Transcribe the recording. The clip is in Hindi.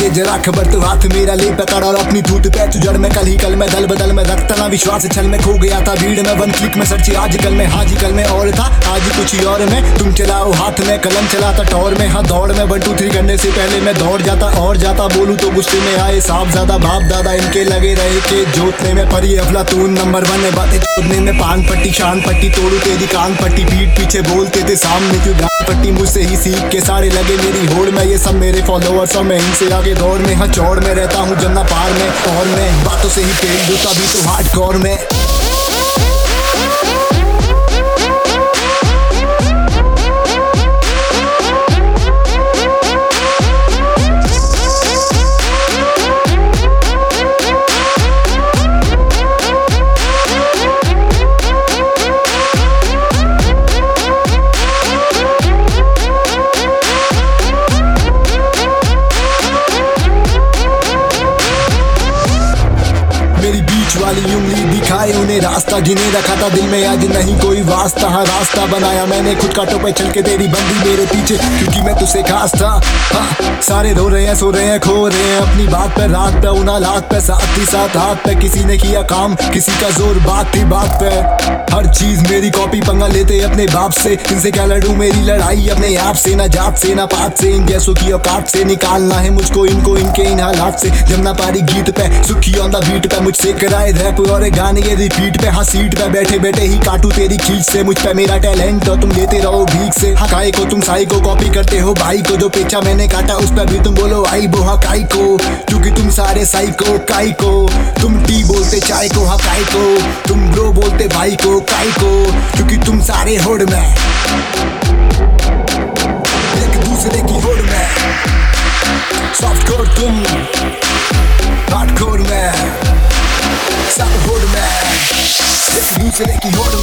जरा खबर तो हाथ मेरा ले पकड़ और अपनी धूत पे जड़ में कल में दल बदल में रखता ना विश्वास छल में खो गया था भीड़ में वन क्लिक में सर्ची आज कल में हाँ जी कल में और था आज कुछ ही और में तुम चलाओ हाथ में कलम चलाता टॉर में हाँ दौड़ में 1 2 3 करने से पहले मैं दौड़ जाता और जाता बोलूं तो गुस्से में आए साहब ज्यादा बाप दादा इनके लगे रहे के जोतने में पर ये अफलातून नंबर 1 है बातें जोड़ने में पान पट्टी शान पट्टी तोड़ू तेरी कान पट्टी पीठ पीछे बोलते थे सामने क्यों गान पट्टी मुझसे ही सीख के सारे लगे मेरी होड़ में ये सब मेरे फॉलोअर्स और मैं इनसे आगे दौड़ में हाँ चौड़ में रहता हूँ जन्ना पार में और मैं बातों से ही पेड़ दो तभी तो हार्डकोर में मेरी बीच वाली उंगली दिखाए उन्हें रास्ता जिन्हें रखा था दिल में आज नहीं कोई वास्ता हाँ रास्ता बनाया मैंने खुद कांटों पे चल के तेरी बंदी मेरे पीछे क्योंकि मैं तुझसे खास था हाँ सारे रो रहे हैं सो रहे हैं खो रहे हैं अपनी बात पे रात पे उन हालात पे साथ ही साथ हाथ पे किसी ने किया काम किसी का जोर बात थी बात पे हर चीज मेरी कॉपी पंगा लेते अपने बाप से इनसे क्या लड़ूं मेरी लड़ाई अपने आप से ना जात से ना पात से इन जैसों की औकात से निकालना है मुझको इनको इनके इन हालात से जब ना पारी गीत पे सुखी ऑन द बीट पे मुझसे कराए रैप और गाने ये रिपीट पे हाँ सीट पे बैठे बैठे ही काटू तेरी खींच से मुझ पे मेरा टैलेंट और तुम देते रहो भीख से हाँ काय को तुम साई को कॉपी करते हो भाई को जो पेचा मैंने काटा उस पर भी तुम बोलो आई बो हाँ काई को क्योंकि तुम सारे साई को काई को तुम टी बोलते चाय को हाँ काई को तुम ब्रो बोलते भाई को काई को क्योंकि तुम सारे होड़ में एक दूसरे की होड़ में सॉफ्ट कोर तुम हार्डकोर में सब होड़ में एक दूसरे की होड़